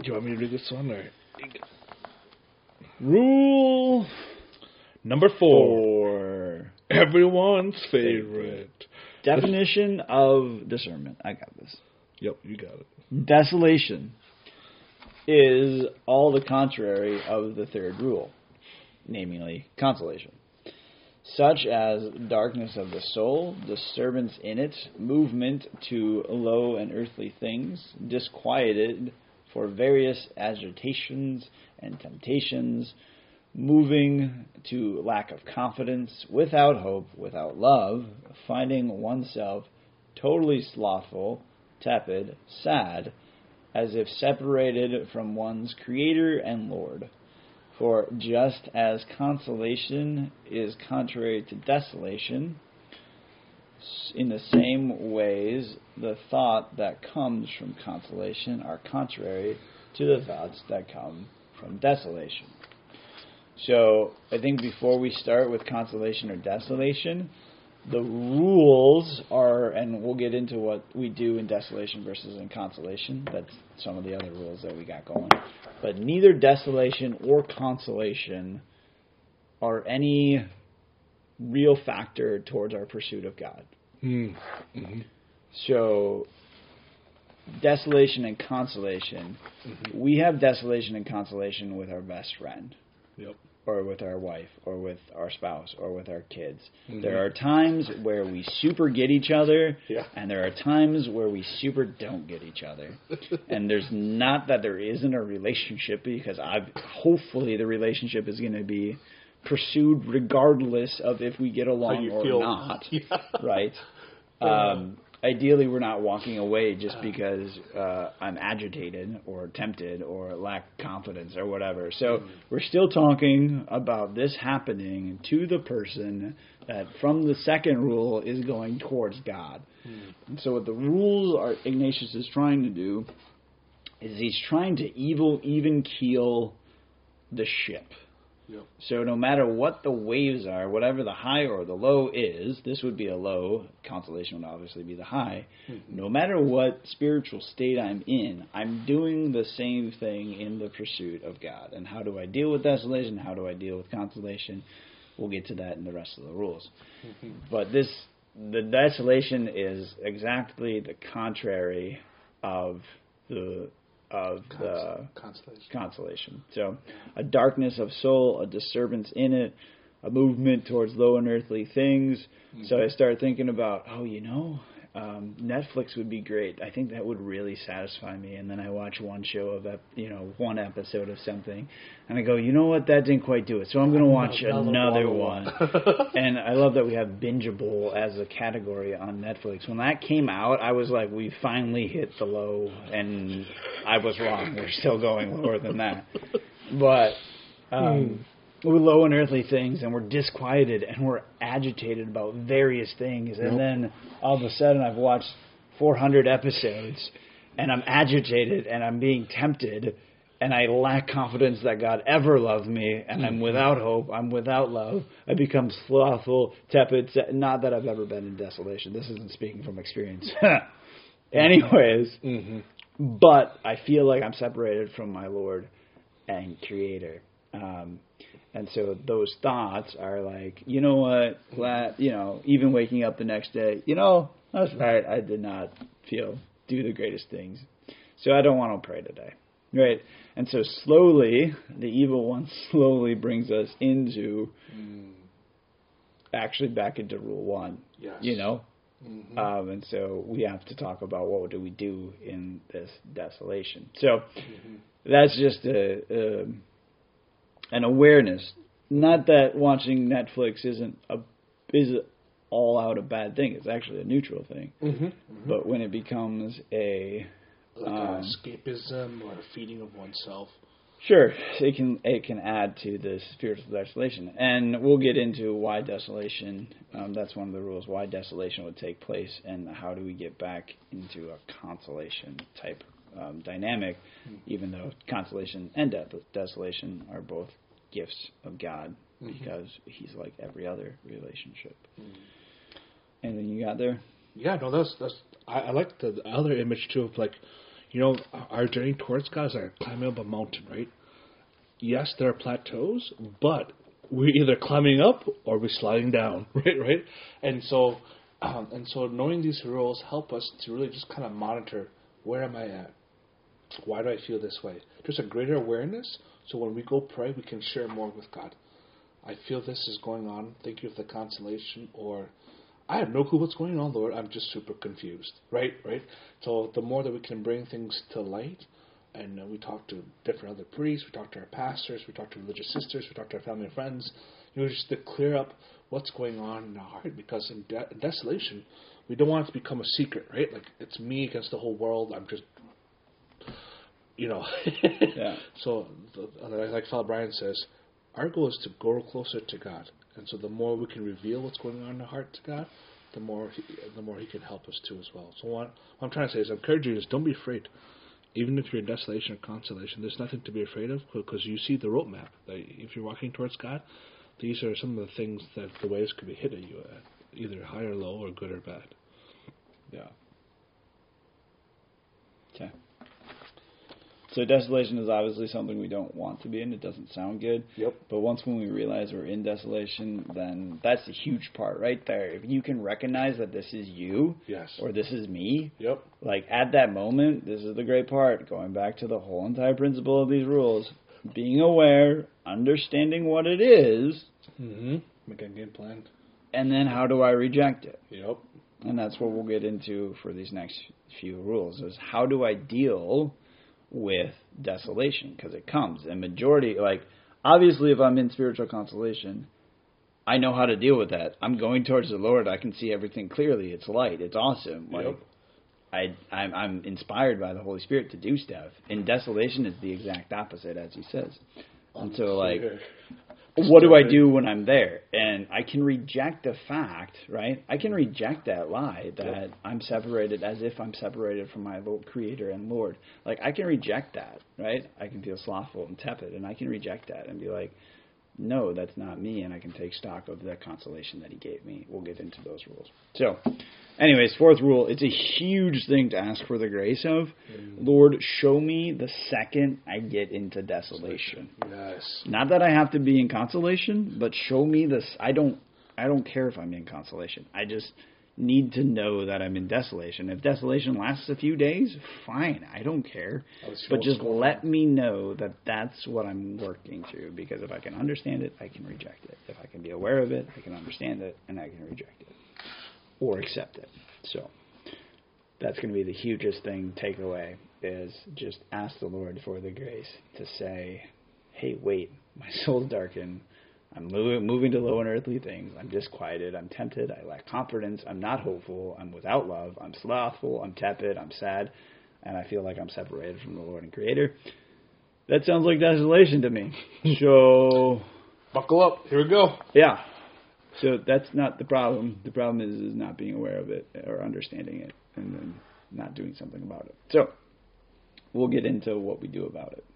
you want me to read this one? Or? Rule number 4. Everyone's favorite. Definition of discernment. I got this. Yep, you got it. Desolation is all the contrary of the third rule, namely consolation, such as darkness of the soul, disturbance in it, movement to low and earthly things, disquieted for various agitations and temptations, moving to lack of confidence, without hope, without love, finding oneself totally slothful, tepid, sad, as if separated from one's Creator and Lord. For just as consolation is contrary to desolation, in the same ways the thought that comes from consolation are contrary to the thoughts that come from desolation. So I think before we start with consolation or desolation, the rules are, and we'll get into what we do in desolation versus in consolation. That's some of the other rules that we got going. But neither desolation or consolation are any real factor towards our pursuit of God. Mm-hmm. So desolation and consolation, we have desolation and consolation with our best friend. Yep. Or with our wife, or with our spouse, or with our kids. There are times where we super get each other, and there are times where we super don't get each other. And there's not that there isn't a relationship, because hopefully the relationship is going to be pursued regardless of if we get along or not. Right? Ideally, we're not walking away just because I'm agitated or tempted or lack confidence or whatever. So we're still talking about this happening to the person that from the second rule is going towards God. And so what the rules are Ignatius is trying to do is he's trying to even keel the ship. Yep. So no matter what the waves are, whatever the high or the low is, this would be a low, consolation would obviously be the high. No matter what spiritual state I'm in, I'm doing the same thing in the pursuit of God. And how do I deal with desolation? How do I deal with consolation? We'll get to that in the rest of the rules. But the desolation is exactly the contrary of the consolation. So a darkness of soul, a disturbance in it, a movement towards low and earthly things. So I started thinking about, Netflix would be great. I think that would really satisfy me. And then I watch one show of one episode of something, and I go, you know what, that didn't quite do it. So I'm going to watch another one. And I love that we have bingeable as a category on Netflix. When that came out, I was like, we finally hit the low, and I was wrong. We're still going lower than that. But we're low in earthly things, and we're disquieted, and we're agitated about various things. And then all of a sudden I've watched 400 episodes, and I'm agitated, and I'm being tempted, and I lack confidence that God ever loved me, and I'm without hope, I'm without love. I become slothful, tepid, not that I've ever been in desolation. This isn't speaking from experience. Anyways, but I feel like I'm separated from my Lord and Creator. And so those thoughts are like, you know what, even waking up the next day, that's right, I did not do the greatest things. So I don't want to pray today. Right? And so slowly, the evil one slowly brings us into, actually back into rule 1. Yes. And so we have to talk about what do we do in this desolation. So that's just an awareness. Not that watching Netflix is all out a bad thing. It's actually a neutral thing. But when it becomes an escapism or a feeding of oneself. Sure, it can add to the spiritual desolation. And we'll get into why desolation, that's one of the rules, why desolation would take place, and how do we get back into a consolation type dynamic, even though consolation and desolation are both gifts of God, because He's like every other relationship. Anything you got there? Yeah, no, that's I like the other image too of like, our journey towards God is like climbing up a mountain, right? Yes, there are plateaus, but we're either climbing up or we're sliding down, right? And so knowing these rules help us to really just kind of monitor, where am I at? Why do I feel this way? There's a greater awareness, so when we go pray, we can share more with God. I feel this is going on. Thank you for the consolation. Or, I have no clue what's going on, Lord. I'm just super confused, right? So the more that we can bring things to light, and we talk to different other priests, we talk to our pastors, we talk to religious sisters, we talk to our family and friends, just to clear up what's going on in our heart. Because in desolation, we don't want it to become a secret, right? Like, it's me against the whole world. I'm just... Yeah. So, like Father Brian says, our goal is to grow closer to God, and so the more we can reveal what's going on in the heart to God, the more He can help us too as well. So what I'm trying to say is, I encourage you, don't be afraid. Even if you're in desolation or consolation, there's nothing to be afraid of, because you see the roadmap. If you're walking towards God, these are some of the things that the waves could be hitting you at, either high or low, or good or bad. Yeah. Okay. So desolation is obviously something we don't want to be in. It doesn't sound good. Yep. But once when we realize we're in desolation, then that's a huge part right there. If you can recognize that this is you, Yes, or this is me, yep, like at that moment, this is the great part. Going back to the whole entire principle of these rules, being aware, understanding what it is, make a game plan, and then how do I reject it? Yep. And that's what we'll get into for these next few rules, is how do I deal with desolation, because it comes. And majority, obviously if I'm in spiritual consolation, I know how to deal with that. I'm going towards the Lord. I can see everything clearly. It's light. It's awesome. I'm inspired by the Holy Spirit to do stuff. In desolation, it's the exact opposite, as he says. And so, what do I do when I'm there? And I can reject the fact, right? I can reject that lie that I'm separated, as if I'm separated from my Creator and Lord. I can reject that, right? I can feel slothful and tepid, and I can reject that and be like, no, that's not me, and I can take stock of the consolation that He gave me. We'll get into those rules. So, anyways, fourth rule, it's a huge thing to ask for the grace of. Lord, show me the second I get into desolation. Yes. Not that I have to be in consolation, but show me this. I don't care if I'm in consolation. I just need to know that I'm in desolation. If desolation lasts a few days, fine. I don't care. But just let me know that that's what I'm working through, because if I can understand it, I can reject it. If I can be aware of it, I can understand it, and I can reject it or accept it. So that's going to be the hugest thing, takeaway, is just ask the Lord for the grace to say, hey, wait, my soul's darkened. I'm moving to low and earthly things. I'm disquieted. I'm tempted. I lack confidence. I'm not hopeful. I'm without love. I'm slothful. I'm tepid. I'm sad. And I feel like I'm separated from the Lord and Creator. That sounds like desolation to me. So, buckle up. Here we go. Yeah. So that's not the problem. The problem is not being aware of it or understanding it and then not doing something about it. So we'll get into what we do about it.